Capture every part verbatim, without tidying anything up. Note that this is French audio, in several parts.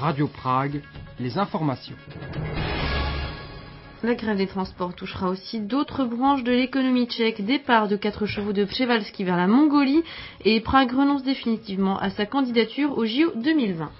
Radio Prague, les informations. La grève des transports touchera aussi d'autres branches de l'économie tchèque. Départ de quatre chevaux de Przewalski vers la Mongolie et Prague renonce définitivement à sa candidature au J O deux mille vingt.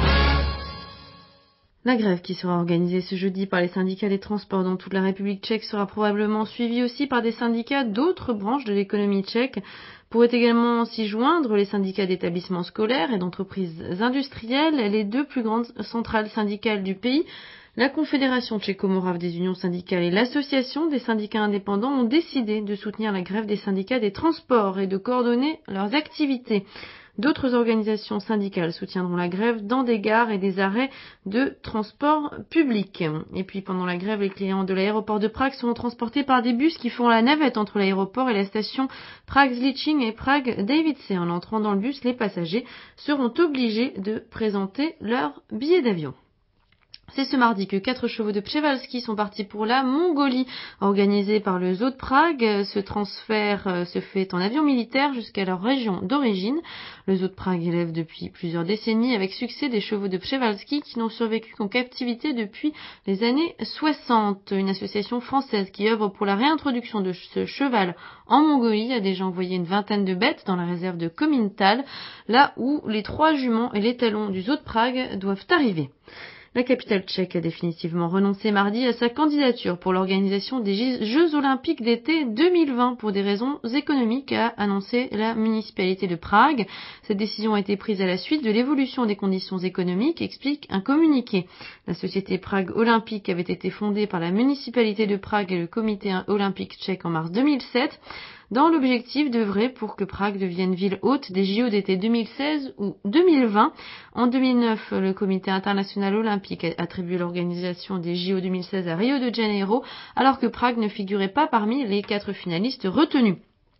La grève qui sera organisée ce jeudi par les syndicats des transports dans toute la République tchèque sera probablement suivie aussi par des syndicats d'autres branches de l'économie tchèque. Pourraient également s'y joindre les syndicats d'établissements scolaires et d'entreprises industrielles, les deux plus grandes centrales syndicales du pays. La Confédération tchéco-morave des unions syndicales et l'Association des syndicats indépendants ont décidé de soutenir la grève des syndicats des transports et de coordonner leurs activités. D'autres organisations syndicales soutiendront la grève dans des gares et des arrêts de transport public. Et puis pendant la grève, les clients de l'aéroport de Prague seront transportés par des bus qui font la navette entre l'aéroport et la station Prague-Zličín et Prague-Davice. En entrant dans le bus, les passagers seront obligés de présenter leur billet d'avion. C'est ce mardi que quatre chevaux de Przewalski sont partis pour la Mongolie, organisé par le Zoo de Prague. Ce transfert se fait en avion militaire jusqu'à leur région d'origine. Le Zoo de Prague élève depuis plusieurs décennies avec succès des chevaux de Przewalski qui n'ont survécu qu'en captivité depuis les années soixante. Une association française qui œuvre pour la réintroduction de ce cheval en Mongolie a déjà envoyé une vingtaine de bêtes dans la réserve de Komintal, là où les trois juments et l'étalon du Zoo de Prague doivent arriver. La capitale tchèque a définitivement renoncé mardi à sa candidature pour l'organisation des Jeux olympiques d'été deux mille vingt pour des raisons économiques, a annoncé la municipalité de Prague. Cette décision a été prise à la suite de l'évolution des conditions économiques, explique un communiqué. La société Prague Olympique avait été fondée par la municipalité de Prague et le comité olympique tchèque en mars deux mille sept. Dans l'objectif d'œuvrer pour que Prague devienne ville hôte des J O d'été deux mille seize ou deux mille vingt. En deux mille neuf, le comité international olympique a attribué l'organisation des J O deux mille seize à Rio de Janeiro, alors que Prague ne figurait pas parmi les quatre finalistes retenus.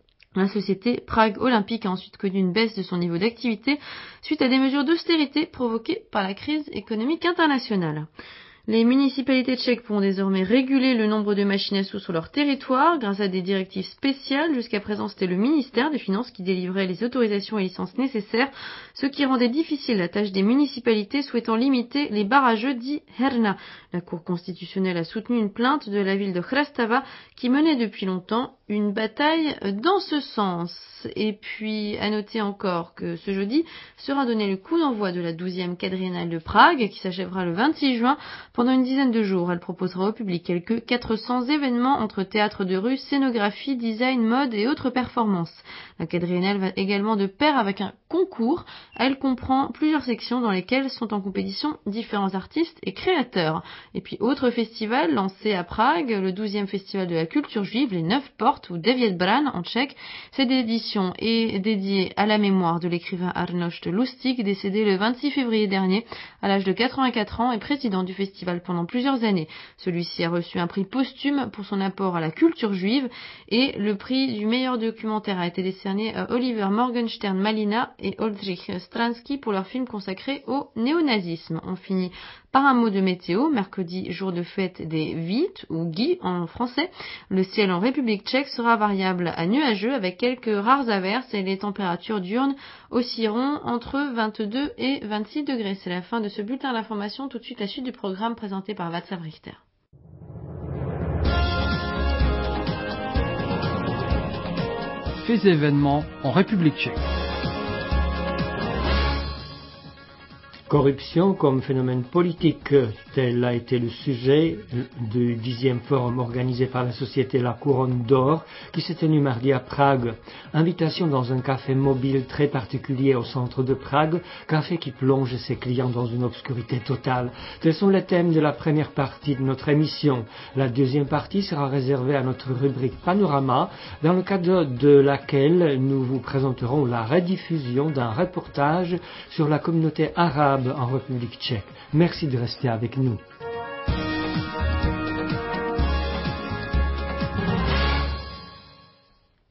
La société Prague Olympique a ensuite connu une baisse de son niveau d'activité suite à des mesures d'austérité provoquées par la crise économique internationale. Les municipalités tchèques pourront désormais réguler le nombre de machines à sous sur leur territoire grâce à des directives spéciales. Jusqu'à présent, c'était le ministère des Finances qui délivrait les autorisations et licences nécessaires, ce qui rendait difficile la tâche des municipalités souhaitant limiter les barrageux dits Herna. La Cour constitutionnelle a soutenu une plainte de la ville de Krastava qui menait depuis longtemps une bataille dans ce sens. Et puis, à noter encore que ce jeudi sera donné le coup d'envoi de la douzième quadriennale de Prague qui s'achèvera le vingt-six juin. Pendant une dizaine de jours, elle proposera au public quelques quatre cents événements entre théâtre de rue, scénographie, design, mode et autres performances. La quadriennale va également de pair avec un concours. Elle comprend plusieurs sections dans lesquelles sont en compétition différents artistes et créateurs. Et puis, autre festival lancé à Prague, le douzième festival de la culture juive, les Neuf Portes, ou Devět Bran en tchèque. Cette édition est dédiée à la mémoire de l'écrivain Arnošt Lustig, décédé le vingt-six février dernier à l'âge de quatre-vingt-quatre ans et président du festival pendant plusieurs années. Celui-ci a reçu un prix posthume pour son apport à la culture juive et le prix du meilleur documentaire a été décerné à Oliver Morgenstern Malina et Oldřich Stransky pour leur film consacré au néonazisme. On finit par un mot de météo. Mercredi, jour de fête des Vít ou Guy en français. Le ciel en République tchèque sera variable à nuageux avec quelques rares averses et les températures diurnes oscilleront entre vingt-deux et vingt-six degrés. C'est la fin de ce bulletin d'information. Tout de suite, la suite du programme présenté par Václav Richter. Faits et événements en République tchèque. Corruption comme phénomène politique, tel a été le sujet du dixième forum organisé par la société La Couronne d'Or qui s'est tenu mardi à Prague. Invitation dans un café mobile très particulier au centre de Prague, café qui plonge ses clients dans une obscurité totale. Tels sont les thèmes de la première partie de notre émission. La deuxième partie sera réservée à notre rubrique Panorama, dans le cadre de laquelle nous vous présenterons la rediffusion d'un reportage sur la communauté arabe en République tchèque. Merci de rester avec nous.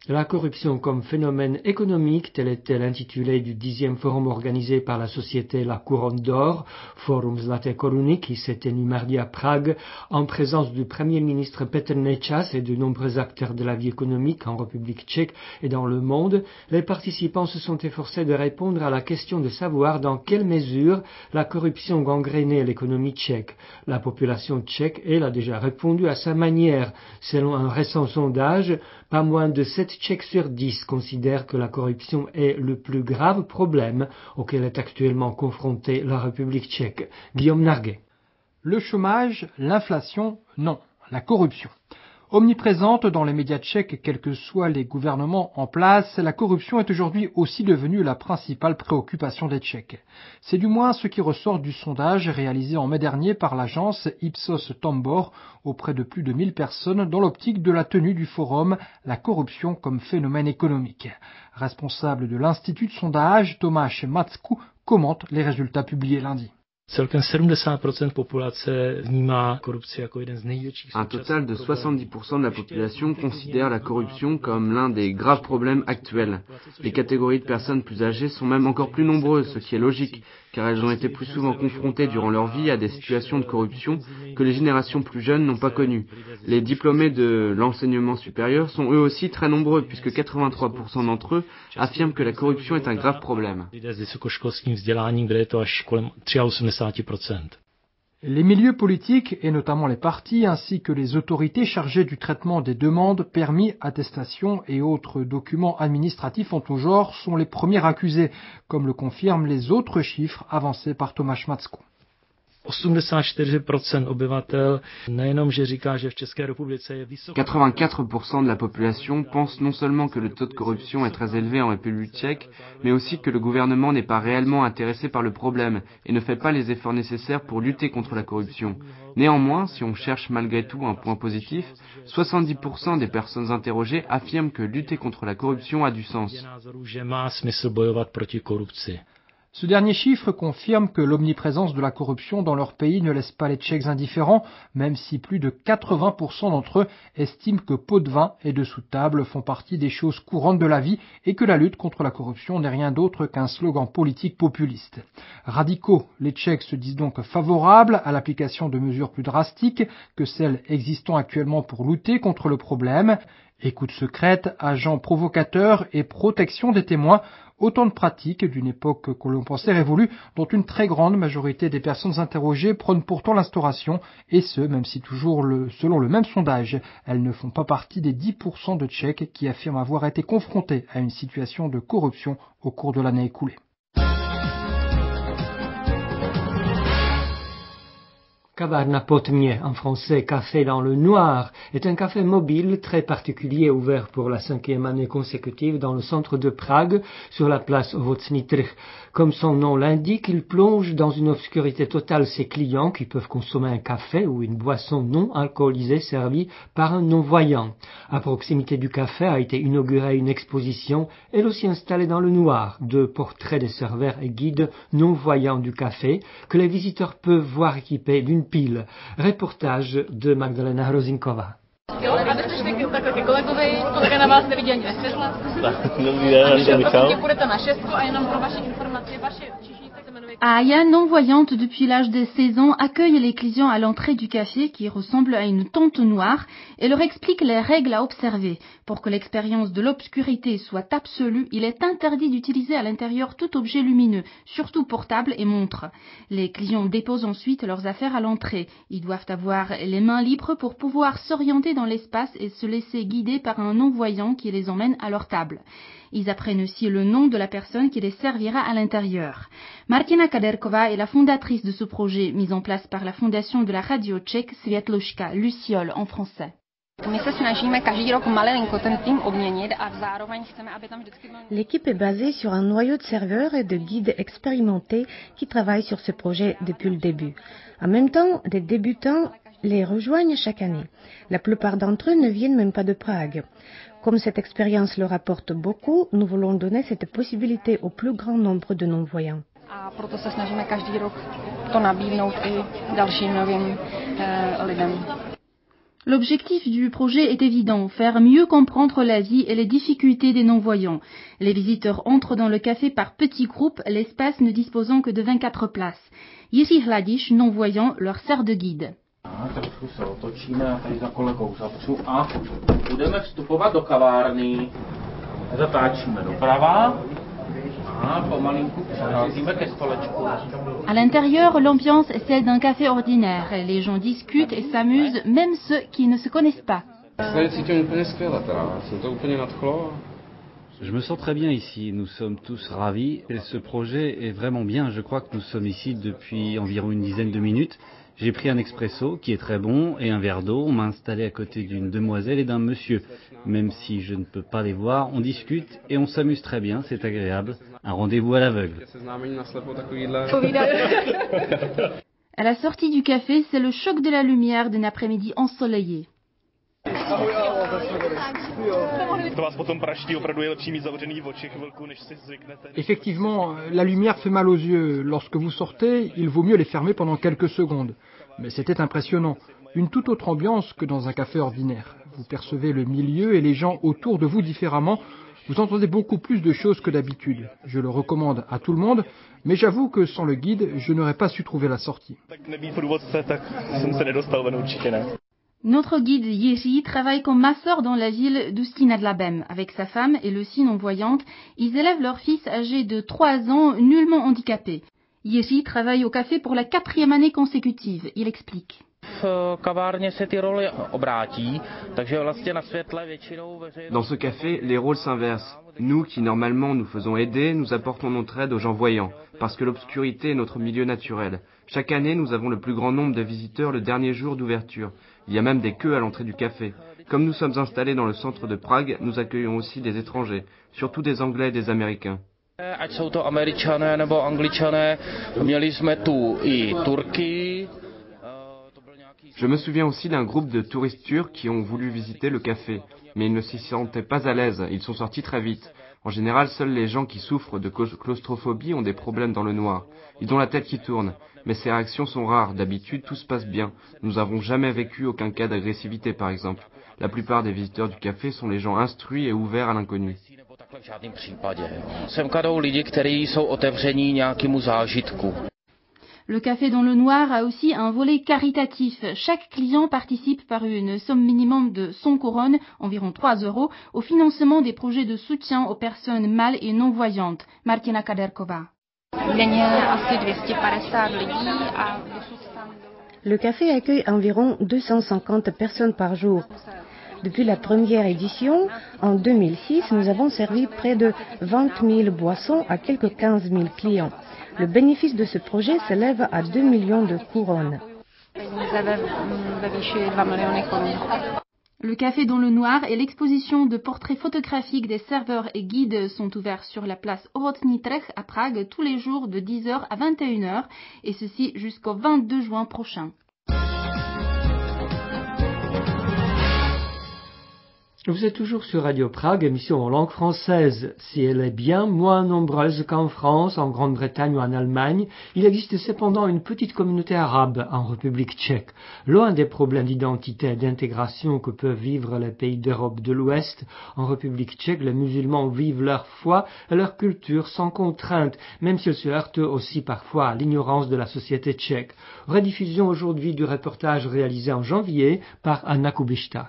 La corruption comme phénomène économique, tel était l'intitulé du dixième forum organisé par la société La Couronne d'Or, Forum Zlaté Koruny, qui s'est tenu mardi à Prague, en présence du Premier ministre Petr Nečas et de nombreux acteurs de la vie économique en République tchèque et dans le monde. Les participants se sont efforcés de répondre à la question de savoir dans quelle mesure la corruption gangrénait l'économie tchèque. La population tchèque, elle, a déjà répondu à sa manière. Selon un récent sondage, pas moins de sept Tchèques sur dix considèrent que la corruption est le plus grave problème auquel est actuellement confrontée la République tchèque. Guillaume Narguet. Le chômage, l'inflation, non. La corruption. Omniprésente dans les médias tchèques, quels que soient les gouvernements en place, la corruption est aujourd'hui aussi devenue la principale préoccupation des Tchèques. C'est du moins ce qui ressort du sondage réalisé en mai dernier par l'agence Ipsos Tambor auprès de plus de mille personnes dans l'optique de la tenue du forum « La corruption comme phénomène économique ». Responsable de l'institut de sondage, Tomáš Macku commente les résultats publiés lundi. Un total de soixante-dix pour cent de la population considère la corruption comme l'un des graves problèmes actuels. Les catégories de personnes plus âgées sont même encore plus nombreuses, ce qui est logique, car elles ont été plus souvent confrontées durant leur vie à des situations de corruption que les générations plus jeunes n'ont pas connues. Les diplômés de l'enseignement supérieur sont eux aussi très nombreux, puisque quatre-vingt-trois pour cent d'entre eux affirment que la corruption est un grave problème. Les milieux politiques, et notamment les partis, ainsi que les autorités chargées du traitement des demandes, permis, attestations et autres documents administratifs en tout genre sont les premiers accusés, comme le confirment les autres chiffres avancés par Tomáš Macku. quatre-vingt-quatre pour cent de la population pense non seulement que le taux de corruption est très élevé en République tchèque, mais aussi que le gouvernement n'est pas réellement intéressé par le problème et ne fait pas les efforts nécessaires pour lutter contre la corruption. Néanmoins, si on cherche malgré tout un point positif, soixante-dix pour cent des personnes interrogées affirment que lutter contre la corruption a du sens. Ce dernier chiffre confirme que l'omniprésence de la corruption dans leur pays ne laisse pas les Tchèques indifférents, même si plus de quatre-vingts pour cent d'entre eux estiment que pots de vin et dessous de table font partie des choses courantes de la vie et que la lutte contre la corruption n'est rien d'autre qu'un slogan politique populiste. Radicaux, les Tchèques se disent donc favorables à l'application de mesures plus drastiques que celles existant actuellement pour lutter contre le problème. Écoute secrète, agents provocateurs et protection des témoins, autant de pratiques d'une époque que l'on pensait révolue, dont une très grande majorité des personnes interrogées prônent pourtant l'instauration, et ce, même si toujours le, selon le même sondage, elles ne font pas partie des dix pour cent de Tchèques qui affirment avoir été confrontés à une situation de corruption au cours de l'année écoulée. Kavárna pod tmě, en français café dans le noir, est un café mobile très particulier ouvert pour la cinquième année consécutive dans le centre de Prague, sur la place Ovocný trh. Comme son nom l'indique, il plonge dans une obscurité totale ses clients qui peuvent consommer un café ou une boisson non alcoolisée servie par un non-voyant. À proximité du café a été inaugurée une exposition, elle aussi installée dans le noir, de portraits des serveurs et guides non-voyants du café que les visiteurs peuvent voir équipés d'une pile. Reportage de Magdalena Hrozinkova. Aya, non-voyante depuis l'âge de seize ans, accueille les clients à l'entrée du café qui ressemble à une tente noire et leur explique les règles à observer. Pour que l'expérience de l'obscurité soit absolue, il est interdit d'utiliser à l'intérieur tout objet lumineux, surtout portable et montre. Les clients déposent ensuite leurs affaires à l'entrée. Ils doivent avoir les mains libres pour pouvoir s'orienter dans l'espace et se laisser guider par un non-voyant qui les emmène à leur table. Ils apprennent aussi le nom de la personne qui les servira à l'intérieur. Martina Kaderkova est la fondatrice de ce projet mis en place par la fondation de la radio tchèque Světluška, Luciole en français. L'équipe est basée sur un noyau de serveurs et de guides expérimentés qui travaillent sur ce projet depuis le début. En même temps, des débutants les rejoignent chaque année. La plupart d'entre eux ne viennent même pas de Prague. Comme cette expérience leur apporte beaucoup, nous voulons donner cette possibilité au plus grand nombre de non-voyants. L'objectif du projet est évident, faire mieux comprendre la vie et les difficultés des non-voyants. Les visiteurs entrent dans le café par petits groupes, l'espace ne disposant que de vingt-quatre places. Jiří Hladiš, non-voyant, leur sert de guide. À l'intérieur, l'ambiance est celle d'un café ordinaire. Les gens discutent et s'amusent, même ceux qui ne se connaissent pas. Je me sens très bien ici, nous sommes tous ravis et ce projet est vraiment bien. Je crois que nous sommes ici depuis environ une dizaine de minutes. J'ai pris un expresso qui est très bon et un verre d'eau. On m'a installé à côté d'une demoiselle et d'un monsieur. Même si je ne peux pas les voir, on discute et on s'amuse très bien, c'est agréable. Un rendez-vous à l'aveugle. À la sortie du café, c'est le choc de la lumière d'un après-midi ensoleillé. Effectivement, la lumière fait mal aux yeux. Lorsque vous sortez, il vaut mieux les fermer pendant quelques secondes. Mais c'était impressionnant. Une toute autre ambiance que dans un café ordinaire. Vous percevez le milieu et les gens autour de vous différemment. Vous entendez beaucoup plus de choses que d'habitude. Je le recommande à tout le monde, mais j'avoue que sans le guide, je n'aurais pas su trouver la sortie. Notre guide Jiří travaille comme masseur dans la ville d'Ústí nad Labem. Avec sa femme et le aussi non-voyante, ils élèvent leur fils âgé de trois ans, nullement handicapé. Jiří travaille au café pour la quatrième année consécutive. Il explique. Dans ce café, les rôles s'inversent. Nous, qui normalement nous faisons aider, nous apportons notre aide aux gens voyants, parce que l'obscurité est notre milieu naturel. Chaque année, nous avons le plus grand nombre de visiteurs le dernier jour d'ouverture. Il y a même des queues à l'entrée du café. Comme nous sommes installés dans le centre de Prague, nous accueillons aussi des étrangers, surtout des Anglais et des Américains. Ať jsou to Američané nebo Angličané, měli jsme tu i Turky. Je me souviens aussi d'un groupe de touristes turcs qui ont voulu visiter le café, mais ils ne s'y sentaient pas à l'aise, ils sont sortis très vite. En général, seuls les gens qui souffrent de claustrophobie ont des problèmes dans le noir. Ils ont la tête qui tourne, mais ces réactions sont rares. D'habitude, tout se passe bien. Nous n'avons jamais vécu aucun cas d'agressivité, par exemple. La plupart des visiteurs du café sont les gens instruits et ouverts à l'inconnu. Le café dans le noir a aussi un volet caritatif. Chaque client participe par une somme minimum de cent couronnes, environ trois euros, au financement des projets de soutien aux personnes mâles et non-voyantes. Martina Kaderková. Le café accueille environ deux cent cinquante personnes par jour. Depuis la première édition, en deux mille six, nous avons servi près de vingt mille boissons à quelques quinze mille clients. Le bénéfice de ce projet s'élève à deux millions de couronnes. Le café dans le noir et l'exposition de portraits photographiques des serveurs et guides sont ouverts sur la place Ovocný trh à Prague tous les jours de dix heures à vingt et une heures et ceci jusqu'au vingt-deux juin prochain. Vous êtes toujours sur Radio Prague, émission en langue française. Si elle est bien moins nombreuse qu'en France, en Grande-Bretagne ou en Allemagne, il existe cependant une petite communauté arabe en République tchèque. Loin des problèmes d'identité et d'intégration que peuvent vivre les pays d'Europe de l'Ouest, en République tchèque, les musulmans vivent leur foi et leur culture sans contrainte, même s'ils se heurtent aussi parfois à l'ignorance de la société tchèque. Rediffusion aujourd'hui du reportage réalisé en janvier par Anna Kubishta.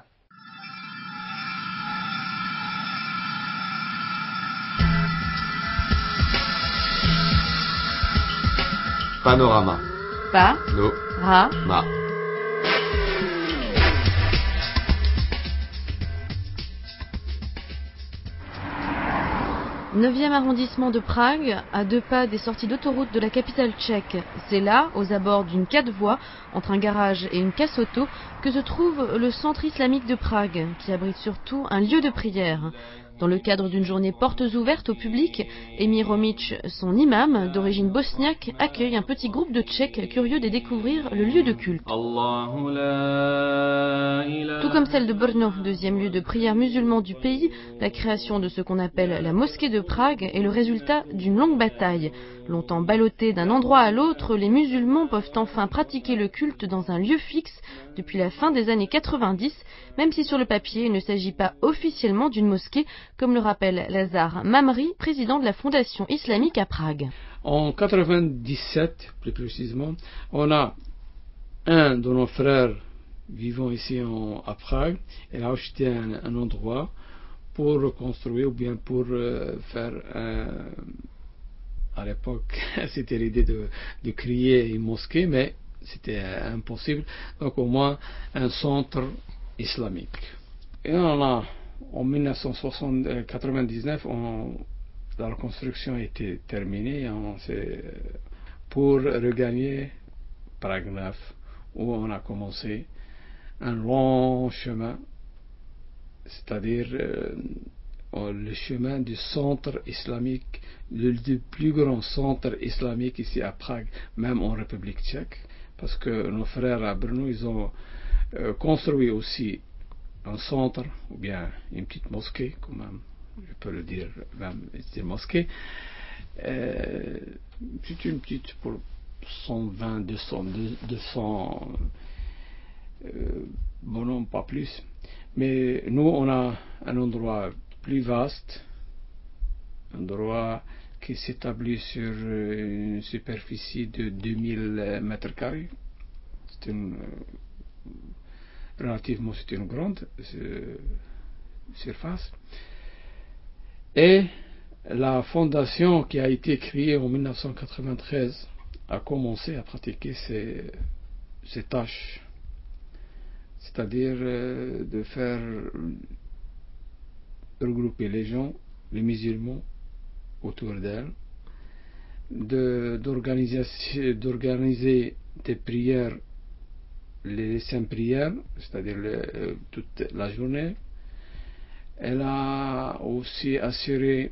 Panorama. Pa. No. Ra. Ma. neuvième arrondissement de Prague, à deux pas des sorties d'autoroute de la capitale tchèque. C'est là, aux abords d'une quatre voies, entre un garage et une casse auto, que se trouve le centre islamique de Prague, qui abrite surtout un lieu de prière. Dans le cadre d'une journée portes ouvertes au public, Emir Romic, son imam, d'origine bosniaque, accueille un petit groupe de Tchèques curieux de découvrir le lieu de culte. Tout comme celle de Brno, deuxième lieu de prière musulman du pays, la création de ce qu'on appelle la mosquée de Prague est le résultat d'une longue bataille. Longtemps ballottés d'un endroit à l'autre, les musulmans peuvent enfin pratiquer le culte dans un lieu fixe depuis la fin des années quatre-vingt-dix, même si sur le papier il ne s'agit pas officiellement d'une mosquée, comme le rappelle Lazar Mamri, président de la Fondation islamique à Prague. En quatre-vingt-dix-sept, plus précisément, on a un de nos frères vivant ici en, à Prague. Il a acheté un, un endroit pour reconstruire ou bien pour euh, faire un... À l'époque, c'était l'idée de, de créer une mosquée, mais c'était impossible. Donc au moins un centre islamique. Et on a, en mille neuf cent quatre-vingt-dix-neuf, on, la reconstruction était terminée. On pour regagner Prague neuf, où on a commencé un long chemin, c'est-à-dire euh, le chemin du centre islamique, le, le plus grand centre islamique ici à Prague, même en République tchèque, parce que nos frères à Brno, ils ont euh, construit aussi un centre, ou bien une petite mosquée, quand même, je peux le dire, même une petite mosquée. Euh, c'est une petite pour cent vingt, deux cents, deux cents euh, bon non, pas plus. Mais nous, on a un endroit plus vaste, un endroit qui s'établit sur une superficie de deux mille mètres carrés. C'est une, euh, relativement, c'est une grande euh, surface. Et la fondation qui a été créée en mille neuf cent quatre-vingt-treize a commencé à pratiquer ces, ces tâches. C'est-à-dire euh, de faire regrouper les gens, les musulmans, autour d'elle, de, d'organiser, d'organiser des prières, les cinq prières, c'est-à-dire le, toute la journée. Elle a aussi assuré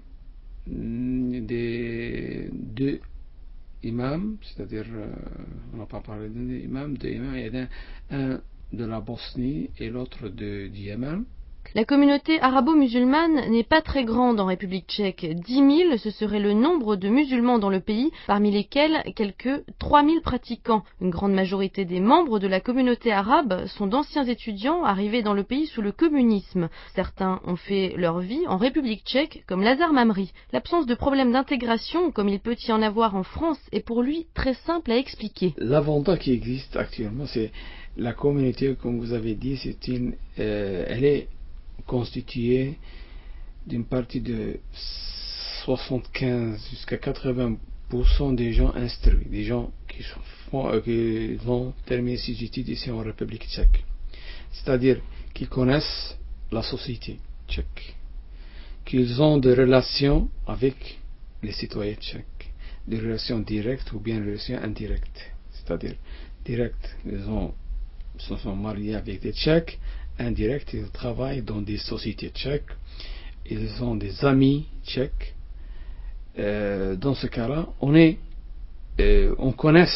des deux imams, c'est-à-dire, euh, on n'a pas parlé d'un imam, deux imams, il y a un, un de la Bosnie et l'autre de, du Yémen. La communauté arabo-musulmane n'est pas très grande en République tchèque. dix mille, ce serait le nombre de musulmans dans le pays, parmi lesquels quelques trois mille pratiquants. Une grande majorité des membres de la communauté arabe sont d'anciens étudiants arrivés dans le pays sous le communisme. Certains ont fait leur vie en République tchèque, comme Lazar Mamri. L'absence de problème d'intégration, comme il peut y en avoir en France, est pour lui très simple à expliquer. L'avantage qui existe actuellement, c'est la communauté, comme vous avez dit, c'est une, euh, elle est constituée d'une partie de soixante-quinze jusqu'à quatre-vingts pour cent des gens instruits, des gens qui, font, euh, qui vont terminer ses études ici en République tchèque. C'est-à-dire qu'ils connaissent la société tchèque, qu'ils ont des relations avec les citoyens tchèques, des relations directes ou bien des relations indirectes. C'est-à-dire directes, ils ont, se sont mariés avec des Tchèques, indirect, ils travaillent dans des sociétés tchèques, ils ont des amis tchèques. Euh, dans ce cas-là, on est, euh, on connaît,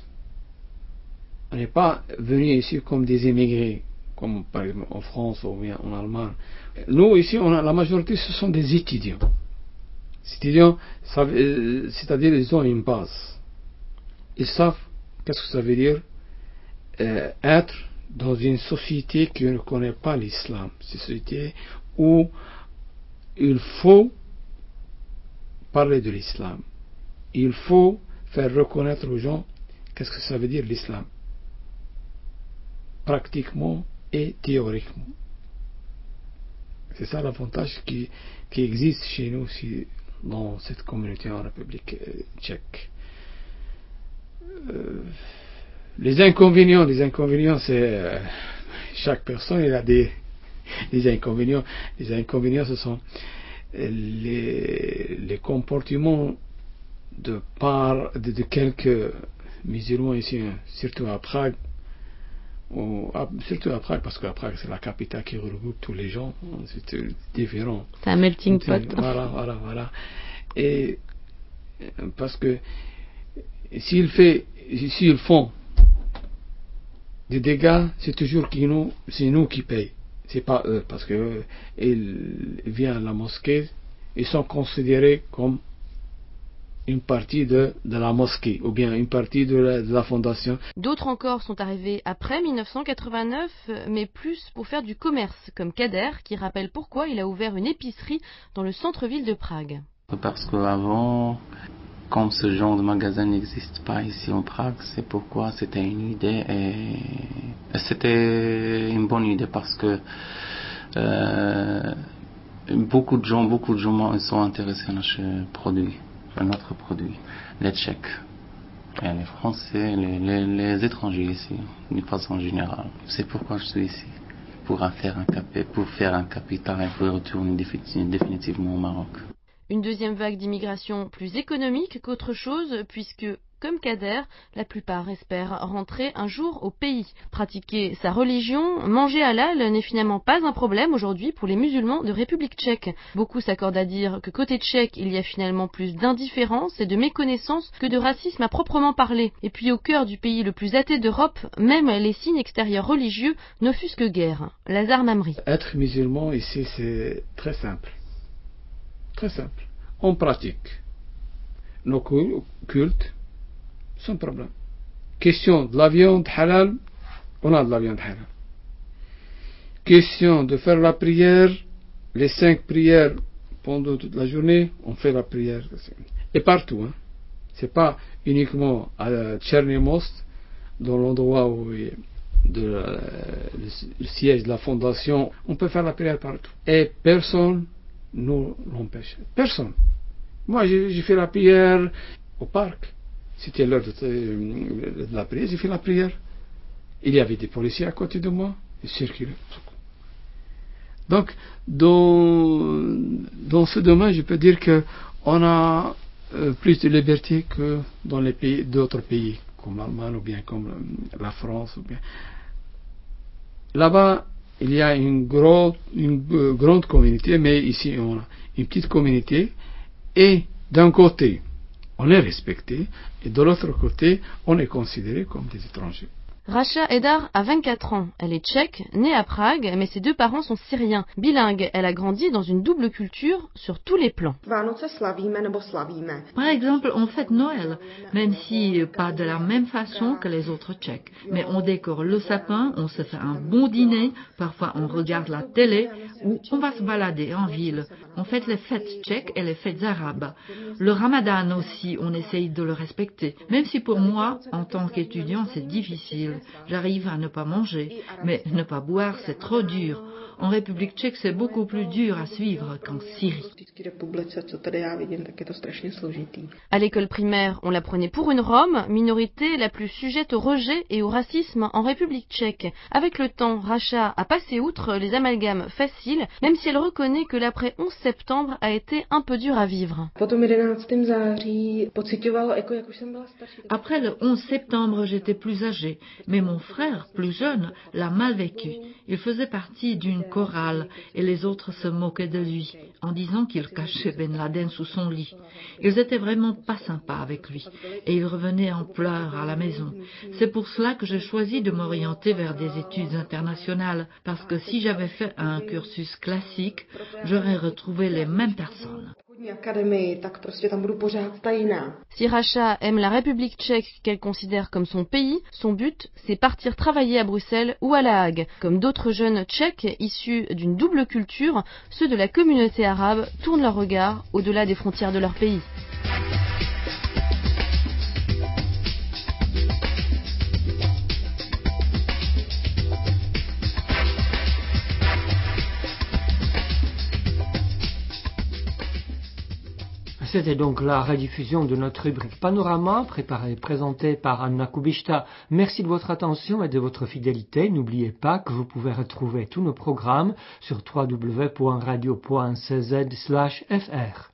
on n'est pas venu ici comme des immigrés, comme par exemple en France ou bien en Allemagne. Nous ici, on a, la majorité, ce sont des étudiants. Les étudiants, euh, c'est-à-dire ils ont une base. Ils savent qu'est-ce que ça veut dire euh, être dans une société qui ne connaît pas l'islam, c'est une société où il faut parler de l'islam, il faut faire reconnaître aux gens qu'est-ce que ça veut dire l'islam, pratiquement et théoriquement. C'est ça l'avantage qui, qui existe chez nous aussi, dans cette communauté en République tchèque. Euh, Les inconvénients, les inconvénients, c'est euh, chaque personne il a des, des inconvénients. Les inconvénients, ce sont les, les comportements de part de, de quelques musulmans ici, surtout à Prague, ou, à, surtout à Prague parce que Prague c'est la capitale qui regroupe tous les gens, c'est différent. C'est un melting pot. Voilà, voilà, voilà. Et parce que s'ils fait, s'ils font des dégâts, c'est toujours qui nous, c'est nous qui payons, c'est pas eux, parce que euh, ils viennent à la mosquée, ils sont considérés comme une partie de, de la mosquée ou bien une partie de la, de la fondation. D'autres encore sont arrivés après mille neuf cent quatre-vingt-neuf, mais plus pour faire du commerce, comme Kader, qui rappelle pourquoi il a ouvert une épicerie dans le centre-ville de Prague. Parce qu'avant, comme ce genre de magasin n'existe pas ici en Prague, c'est pourquoi c'était une idée et c'était une bonne idée parce que euh, beaucoup de gens, beaucoup de gens sont intéressés à ce produit. Notre produit, les Tchèques, et les Français, les, les, les étrangers ici, d'une façon générale. C'est pourquoi je suis ici, pour faire un, cap- pour faire un capital et pour retourner définitivement au Maroc. Une deuxième vague d'immigration plus économique qu'autre chose, puisque, comme Kader, la plupart espèrent rentrer un jour au pays. Pratiquer sa religion, manger halal n'est finalement pas un problème aujourd'hui pour les musulmans de République tchèque. Beaucoup s'accordent à dire que côté tchèque, il y a finalement plus d'indifférence et de méconnaissance que de racisme à proprement parler. Et puis au cœur du pays le plus athée d'Europe, même les signes extérieurs religieux n'offusquent guère. Lazare Mamri. Être musulman ici, c'est très simple. Très simple. On pratique nos cultes sans problème. Question de la viande halal, on a de la viande halal. Question de faire la prière, les cinq prières pendant toute la journée, on fait la prière. Et partout, hein. C'est pas uniquement à Tchernemost, dans l'endroit où est de la, le, le siège de la fondation, on peut faire la prière partout. Et personne nous l'empêche. Personne. Moi, j'ai, j'ai fait la prière au parc. C'était l'heure de, de la prière, j'ai fait la prière. Il y avait des policiers à côté de moi, ils circulaient. Donc, dans, dans ce domaine, je peux dire qu'on a euh, plus de liberté que dans les pays, d'autres pays, comme l'Allemagne ou bien comme la France. Ou bien. Là-bas, il y a une, gros, une euh, grande communauté, mais ici, on a une petite communauté. Et d'un côté, on est respecté, et de l'autre côté, on est considéré comme des étrangers. Rasha Edar a vingt-quatre ans. Elle est tchèque, née à Prague, mais ses deux parents sont syriens. Bilingue, elle a grandi dans une double culture sur tous les plans. Par exemple, on fête Noël, même si pas de la même façon que les autres tchèques. Mais on décore le sapin, on se fait un bon dîner, parfois on regarde la télé, ou on va se balader en ville. On fête les fêtes tchèques et les fêtes arabes. Le ramadan aussi, on essaye de le respecter. Même si pour moi, en tant qu'étudiant, c'est difficile. J'arrive à ne pas manger, mais ne pas boire, c'est trop dur. En République tchèque, c'est beaucoup plus dur à suivre qu'en Syrie. À l'école primaire, on la prenait pour une Rome, minorité la plus sujette au rejet et au racisme en République tchèque. Avec le temps, Rasha a passé outre les amalgames faciles, même si elle reconnaît que l'après onze septembre a été un peu dur à vivre. Après le onze septembre, j'étais plus âgée, mais mon frère, plus jeune, l'a mal vécu. Il faisait partie d'une chorale et les autres se moquaient de lui en disant qu'il cachait Ben Laden sous son lit. Ils étaient vraiment pas sympas avec lui et il revenait en pleurs à la maison. C'est pour cela que j'ai choisi de m'orienter vers des études internationales parce que si j'avais fait un cursus classique, j'aurais retrouvé les mêmes personnes. Si Rasha aime la République tchèque qu'elle considère comme son pays, son but, c'est partir travailler à Bruxelles ou à La Hague. Comme d'autres jeunes tchèques issus d'une double culture, ceux de la communauté arabe tournent leur regard au-delà des frontières de leur pays. C'était donc la rediffusion de notre rubrique Panorama, préparée et présentée par Anna Kubishta. Merci de votre attention et de votre fidélité. N'oubliez pas que vous pouvez retrouver tous nos programmes sur w w w point radio point c z slash f r.